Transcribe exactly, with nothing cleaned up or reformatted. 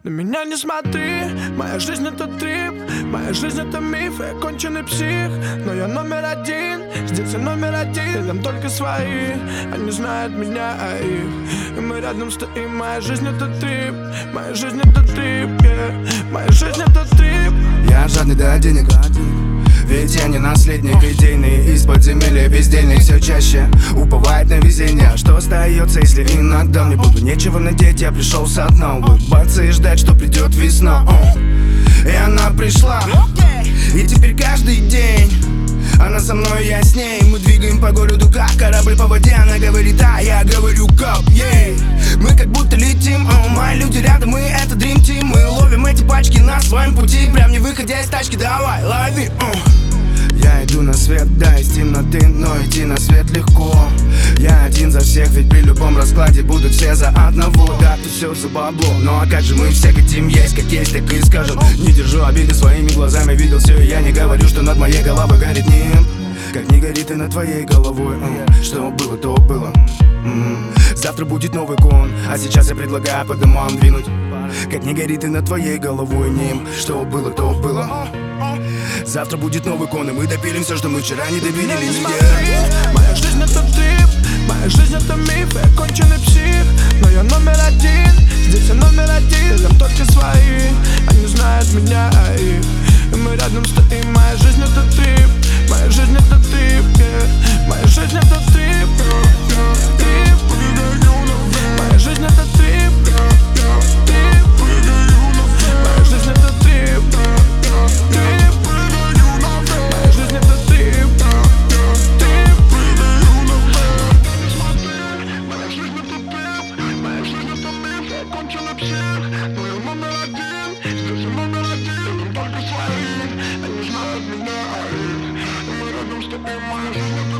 На меня не смотри, моя жизнь это трип, моя жизнь это миф, я конченый псих. Но я номер один, здесь я номер один, рядом только свои, они знают меня, а их. И мы рядом стоим, моя жизнь это трип, моя жизнь это трип, yeah. Моя жизнь это трип. Я жадный до денег, ведь я не наследник идейный. Из подземелья бездельник все чаще уповает на везение. Что остается, если иногда мне было нечего надеть? Я пришел со дна, улыбаться и ждать, что придет весна. И она пришла, и теперь каждый день она со мной, я с ней. Мы двигаем по городу, как корабль по воде. Она говорит, а я говорю, кап, ей. Мы как будто летим, о, мои люди рядом, мы это Dream Team. Мы ловим эти пачки на своем пути, прям не выходя из тачки, давай, лови, о. Я иду на свет, да, из темноты, но идти на свет легко. Я один за всех, ведь при любом раскладе будут все за одного. Да, тут все за бабло, ну а как же мы все хотим есть, как есть, так и скажем. Не держу обиды, своими глазами видел все, и я не говорю, что над моей головой горит нимб. Как не горит и над твоей головой, mm. Что было, то было, mm. Завтра будет новый кон, а сейчас я предлагаю по домам двинуть. Как не горит и над твоей головой нимб. Что было, то было. Завтра будет новый кон, и мы допилим все, что мы вчера не добили. Не смотри, моя жизнь это трип, моя жизнь это миф, я конченый псих. Но я номер один, здесь я номер один, рядом только свои, они знают меня, а их. И мы рядом стоим, моя жизнь это трип, моя жизнь это трип, yeah. Моя жизнь это трип, yeah. Трип. Моя жизнь это трип, yeah. Трип. Моя жизнь это трип, yeah. Трип. Моя жизнь это трип, yeah. Трип. Моя жизнь это трип, моя жизнь это миф, я конченый псих. Но я номер один, здесь я номер один, только свои, они знают меня, а их. И мы рядом стоим, моя жизнь это